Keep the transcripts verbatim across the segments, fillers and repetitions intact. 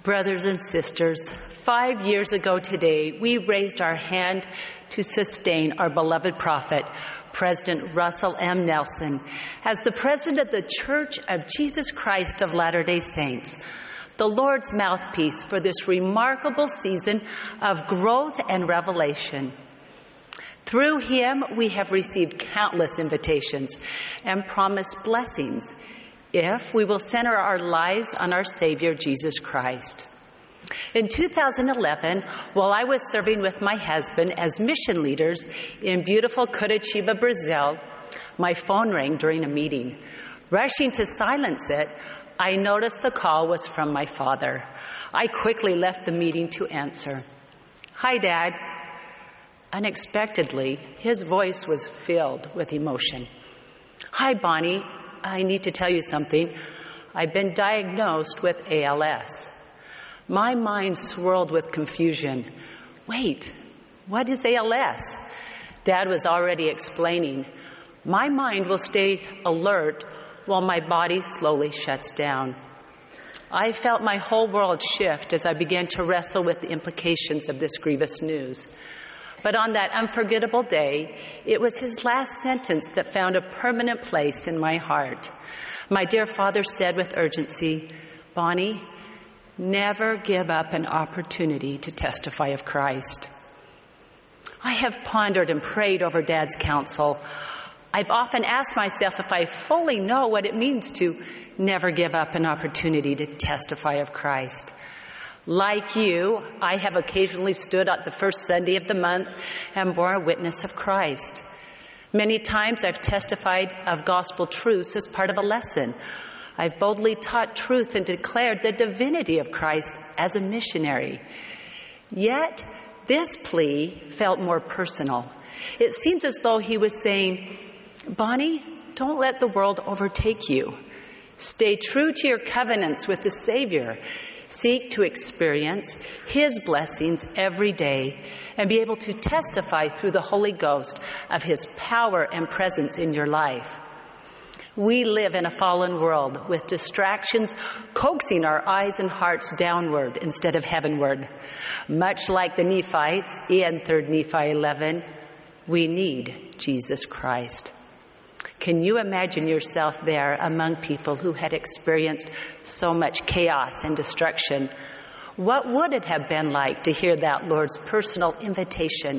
Brothers and sisters, five years ago today, we raised our hand to sustain our beloved prophet, President Russell M. Nelson, as the president of the Church of Jesus Christ of Latter-day Saints, the Lord's mouthpiece for this remarkable season of growth and revelation. Through him, we have received countless invitations and promised blessings if we will center our lives on our Savior, Jesus Christ. In two thousand eleven, while I was serving with my husband as mission leaders in beautiful Curitiba, Brazil, my phone rang during a meeting. Rushing to silence it, I noticed the call was from my father. I quickly left the meeting to answer. "Hi, Dad." Unexpectedly, his voice was filled with emotion. "Hi, Bonnie. I need to tell you something. I've been diagnosed with A L S. My mind swirled with confusion. Wait, what is A L S? Dad was already explaining. My mind will stay alert while my body slowly shuts down. I felt my whole world shift as I began to wrestle with the implications of this grievous news. But on that unforgettable day, it was his last sentence that found a permanent place in my heart. My dear father said with urgency, "Bonnie, never give up an opportunity to testify of Christ." I have pondered and prayed over Dad's counsel. I've often asked myself if I fully know what it means to never give up an opportunity to testify of Christ. Like you, I have occasionally stood at the first Sunday of the month and borne witness of Christ. Many times I've testified of gospel truths as part of a lesson. I've boldly taught truth and declared the divinity of Christ as a missionary. Yet, this plea felt more personal. It seems as though he was saying, "Bonnie, don't let the world overtake you. Stay true to your covenants with the Savior. Seek to experience his blessings every day and be able to testify through the Holy Ghost of his power and presence in your life." We live in a fallen world with distractions coaxing our eyes and hearts downward instead of heavenward. Much like the Nephites in Third Nephi eleven, we need Jesus Christ. Can you imagine yourself there among people who had experienced so much chaos and destruction? What would it have been like to hear that Lord's personal invitation?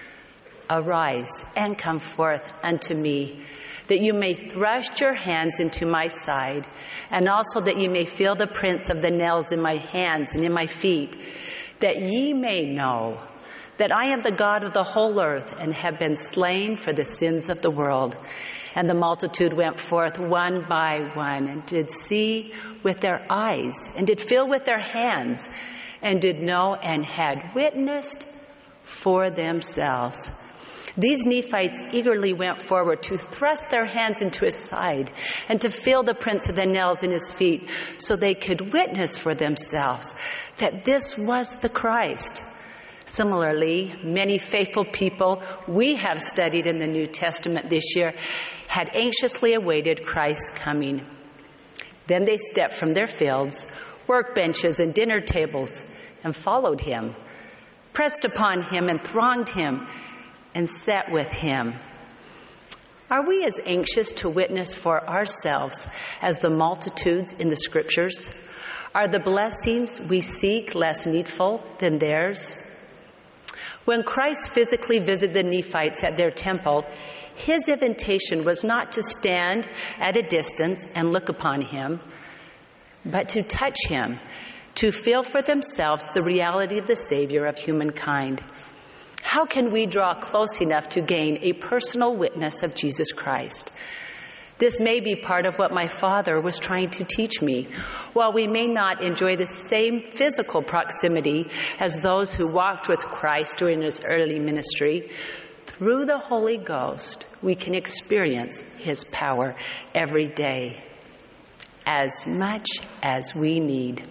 "Arise and come forth unto me, that you may thrust your hands into my side, and also that you may feel the prints of the nails in my hands and in my feet, that ye may know that I am the God of the whole earth and have been slain for the sins of the world." And the multitude went forth one by one and did see with their eyes and did feel with their hands and did know and had witnessed for themselves. These Nephites eagerly went forward to thrust their hands into his side and to feel the prints of the nails in his feet so they could witness for themselves that this was the Christ. Similarly, many faithful people we have studied in the New Testament this year had anxiously awaited Christ's coming. Then they stepped from their fields, workbenches, and dinner tables and followed him, pressed upon him and thronged him and sat with him. Are we as anxious to witness for ourselves as the multitudes in the Scriptures? Are the blessings we seek less needful than theirs? When Christ physically visited the Nephites at their temple, his invitation was not to stand at a distance and look upon him, but to touch him, to feel for themselves the reality of the Savior of humankind. How can we draw close enough to gain a personal witness of Jesus Christ? This may be part of what my father was trying to teach me. While we may not enjoy the same physical proximity as those who walked with Christ during his early ministry, through the Holy Ghost, we can experience his power every day, as much as we need.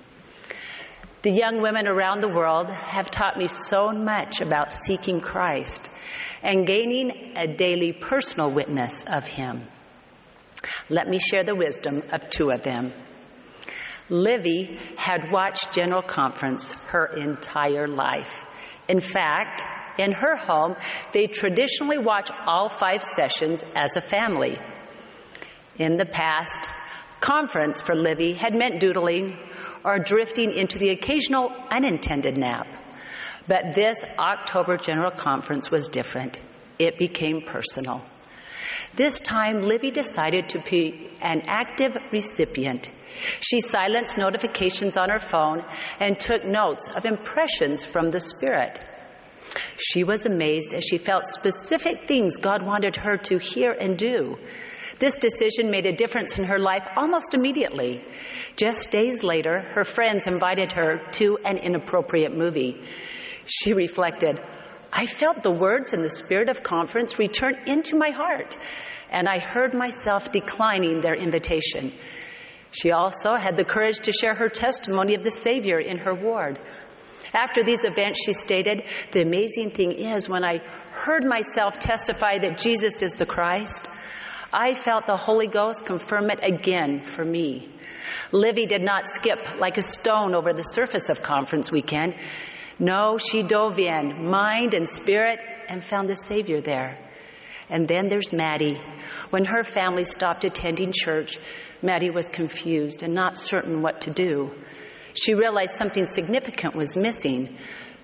The young women around the world have taught me so much about seeking Christ and gaining a daily personal witness of him. Let me share the wisdom of two of them. Livy had watched General Conference her entire life. In fact, in her home, they traditionally watch all five sessions as a family. In the past, conference for Livy had meant doodling or drifting into the occasional unintended nap. But this October General Conference was different. It became personal. This time, Livy decided to be an active recipient. She silenced notifications on her phone and took notes of impressions from the Spirit. She was amazed as she felt specific things God wanted her to hear and do. This decision made a difference in her life almost immediately. Just days later, her friends invited her to an inappropriate movie. She reflected, I felt the words in the spirit of conference return into my heart, and I heard myself declining their invitation. She also had the courage to share her testimony of the Savior in her ward. After these events, she stated, the amazing thing is when I heard myself testify that Jesus is the Christ, I felt the Holy Ghost confirm it again for me. Livy did not skip like a stone over the surface of conference weekend. No, she dove in, mind and spirit, and found the Savior there. And then there's Maddie. When her family stopped attending church, Maddie was confused and not certain what to do. She realized something significant was missing.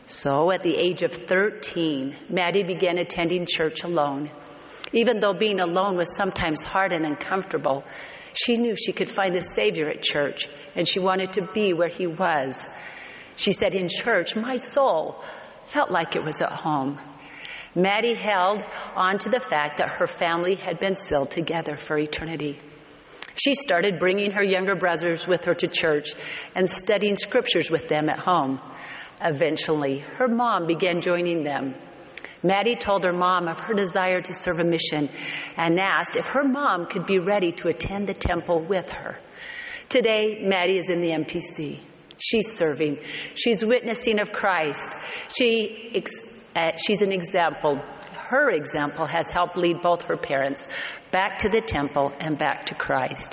So at the age of thirteen, Maddie began attending church alone. Even though being alone was sometimes hard and uncomfortable, she knew she could find the Savior at church, and she wanted to be where he was. She said, in church, my soul felt like it was at home. Maddie held on to the fact that her family had been sealed together for eternity. She started bringing her younger brothers with her to church and studying scriptures with them at home. Eventually, her mom began joining them. Maddie told her mom of her desire to serve a mission and asked if her mom could be ready to attend the temple with her. Today, Maddie is in the M T C. She's serving. She's witnessing of Christ. She, uh, she's an example. Her example has helped lead both her parents back to the temple and back to Christ.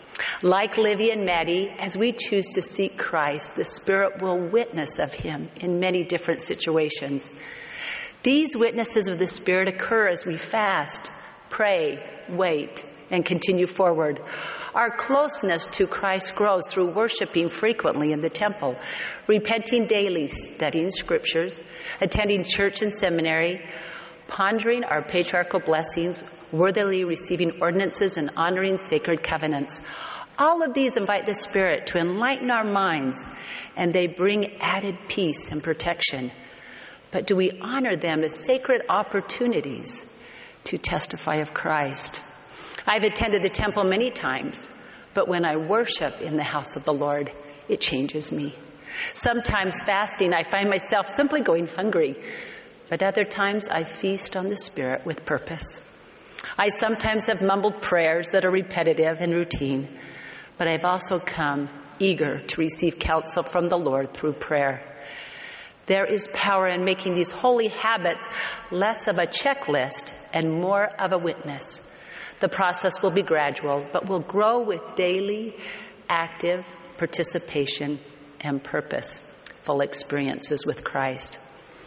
Like Livy and Maddie, as we choose to seek Christ, the Spirit will witness of him in many different situations. These witnesses of the Spirit occur as we fast, pray, wait, and continue forward. Our closeness to Christ grows through worshiping frequently in the temple, repenting daily, studying scriptures, attending church and seminary, pondering our patriarchal blessings, worthily receiving ordinances, and honoring sacred covenants. All of these invite the Spirit to enlighten our minds, and they bring added peace and protection. But do we honor them as sacred opportunities to testify of Christ? I've attended the temple many times, but when I worship in the house of the Lord, it changes me. Sometimes fasting, I find myself simply going hungry, but other times I feast on the Spirit with purpose. I sometimes have mumbled prayers that are repetitive and routine, but I've also come eager to receive counsel from the Lord through prayer. There is power in making these holy habits less of a checklist and more of a witness. The process will be gradual, but will grow with daily, active participation and purposeful experiences with Christ.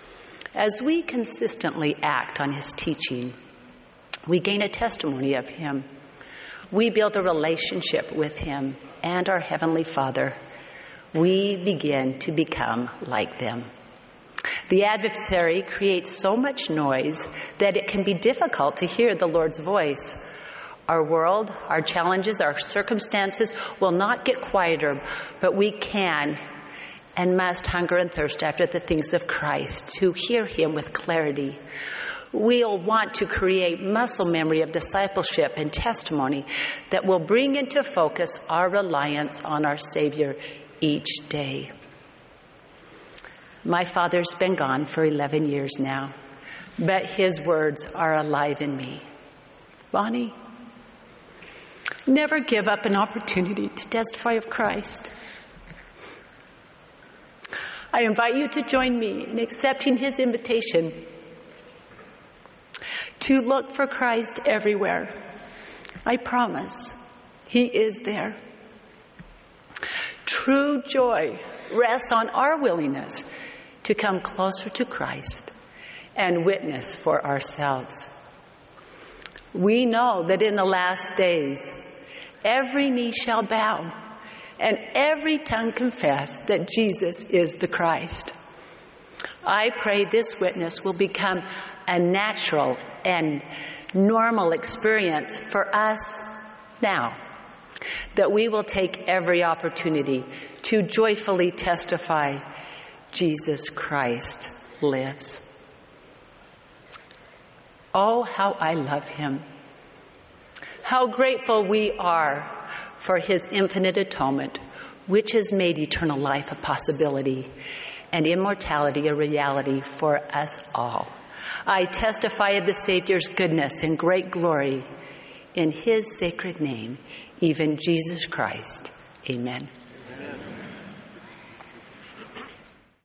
As we consistently act on his teaching, we gain a testimony of him. We build a relationship with him and our Heavenly Father. We begin to become like them. The adversary creates so much noise that it can be difficult to hear the Lord's voice. Our world, our challenges, our circumstances will not get quieter, but we can and must hunger and thirst after the things of Christ to hear him with clarity. We'll want to create muscle memory of discipleship and testimony that will bring into focus our reliance on our Savior each day. My father's been gone for eleven years now, but his words are alive in me. Bonnie, never give up an opportunity to testify of Christ. I invite you to join me in accepting his invitation to look for Christ everywhere. I promise he is there. True joy rests on our willingness to come closer to Christ and witness for ourselves. We know that in the last days, every knee shall bow and every tongue confess that Jesus is the Christ. I pray this witness will become a natural and normal experience for us now, that we will take every opportunity to joyfully testify Jesus Christ lives. Oh, how I love him. How grateful we are for his infinite atonement, which has made eternal life a possibility and immortality a reality for us all. I testify of the Savior's goodness and great glory in his sacred name, even Jesus Christ. Amen. Amen.